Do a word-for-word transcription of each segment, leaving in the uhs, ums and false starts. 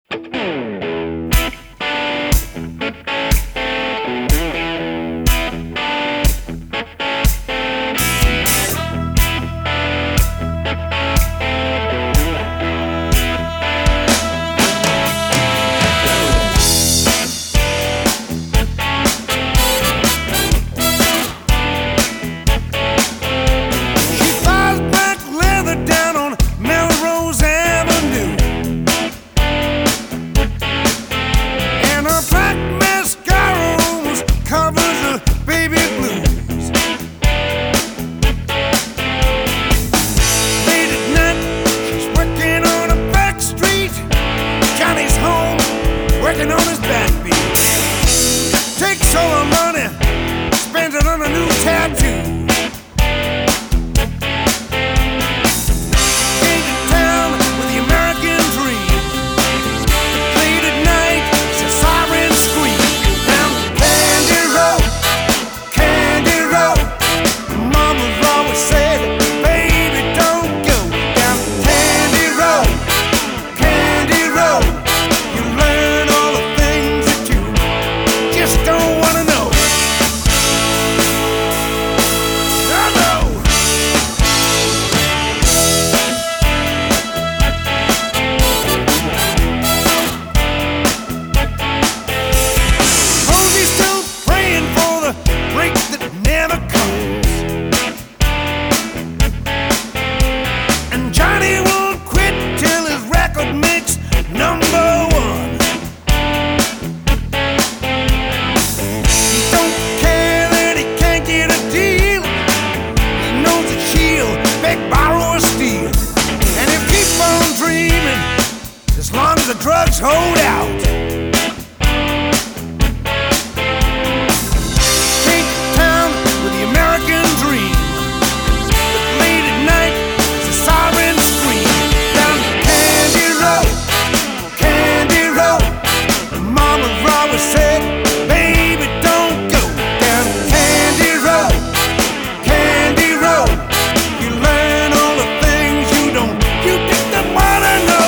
Working on his backbeat. Takes all her money, spends it on a new tattoo. Came to town with the American dream. Late at night, it's a siren scream. Down Candy Road, Candy Road. Mama's always said, baby, don't go down Candy Road, Candy Road. You learn all the things that you just don't wanna know. I know. Rosie's still praying for the break that never comes, and Johnny won't quit till his record makes number one. He don't care that he can't get a deal. He knows that she'll beg, borrow, or steal, and he'll keep on dreaming as long as the drugs hold out. Came to town with the American dream, but late at night it's a siren scream. Down Candy Road, Candy Road. Mama's always said, baby, don't go down Candy Road, Candy Road. You learn all the things you don't, you didn't wanna know.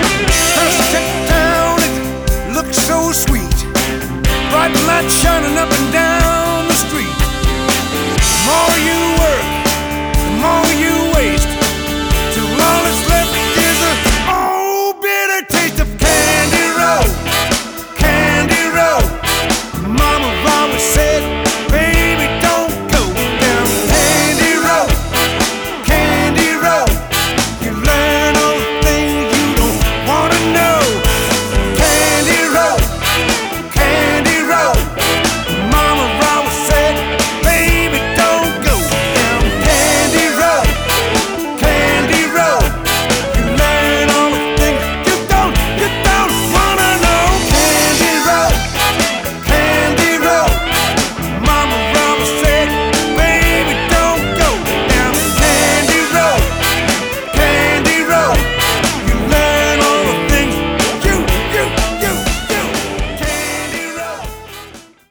First town, it looked so sweet. Bright light shining up